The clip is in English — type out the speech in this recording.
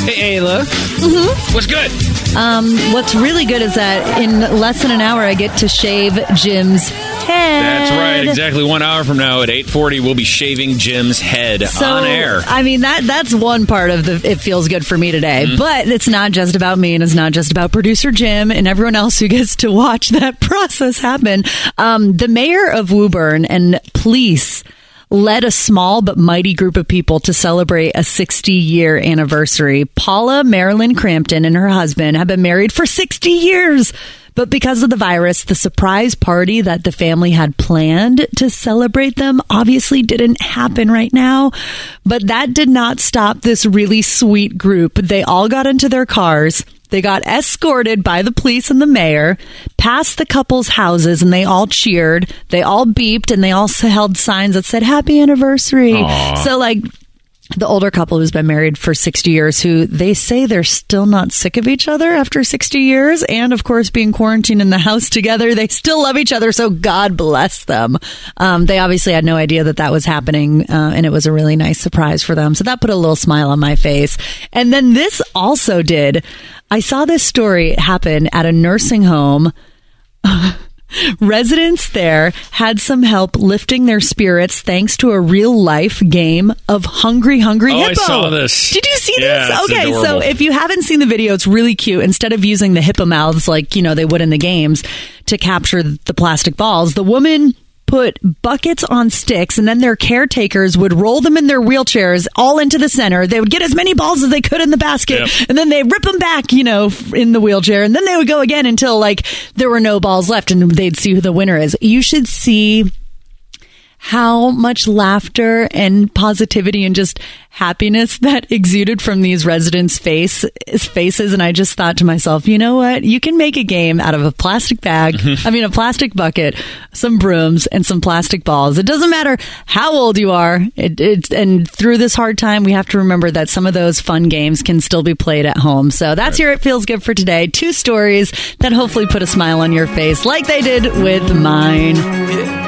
Hey, Ayla. Mm-hmm. What's good? What's really good is that in less than an hour, I get to shave Jim's head. That's right. Exactly 1 hour from now at 8:40, we'll be shaving Jim's head on air. I mean, that's one part of the It Feels Good for Me today. Mm-hmm. But it's not just about me, and it's not just about producer Jim and everyone else who gets to watch that process happen. The mayor of Woburn and police led a small but mighty group of people to celebrate a 60-year anniversary. Paula Marilyn Crampton and her husband have been married for 60 years. But because of the virus, the surprise party that the family had planned to celebrate them obviously didn't happen right now. But that did not stop this really sweet group. They all got into their cars. They got escorted by the police and the mayor past the couple's houses, and they all cheered. They all beeped, and they all held signs that said, "Happy anniversary." Aww. So, like, the older couple who's been married for 60 years, who they say they're still not sick of each other after 60 years. And, of course, being quarantined in the house together, they still love each other. So God bless them. They obviously had no idea that was happening. And it was a really nice surprise for them. So that put a little smile on my face. And then this also did. I saw this story happen at a nursing home. Residents there had some help lifting their spirits thanks to a real-life game of Hungry Hippo. I saw this. Did you see Yeah, this? it's Okay, adorable. so if you haven't seen the video, it's really cute. Instead of using the hippo mouths like, they would in the games to capture the plastic balls, the woman put buckets on sticks, and then their caretakers would roll them in their wheelchairs all into the center. They would get as many balls as they could in the basket, and then they rip them back, in the wheelchair, and then they would go again until there were no balls left, and they'd see who the winner is. You should see how much laughter and positivity and just happiness that exuded from these residents' faces. And I just thought to myself, you know what? You can make a game out of a plastic bag, a plastic bucket, some brooms, and some plastic balls. It doesn't matter how old you are. And through this hard time, we have to remember that some of those fun games can still be played at home. So that's your It Feels Good for today. 2 stories that hopefully put a smile on your face like they did with mine.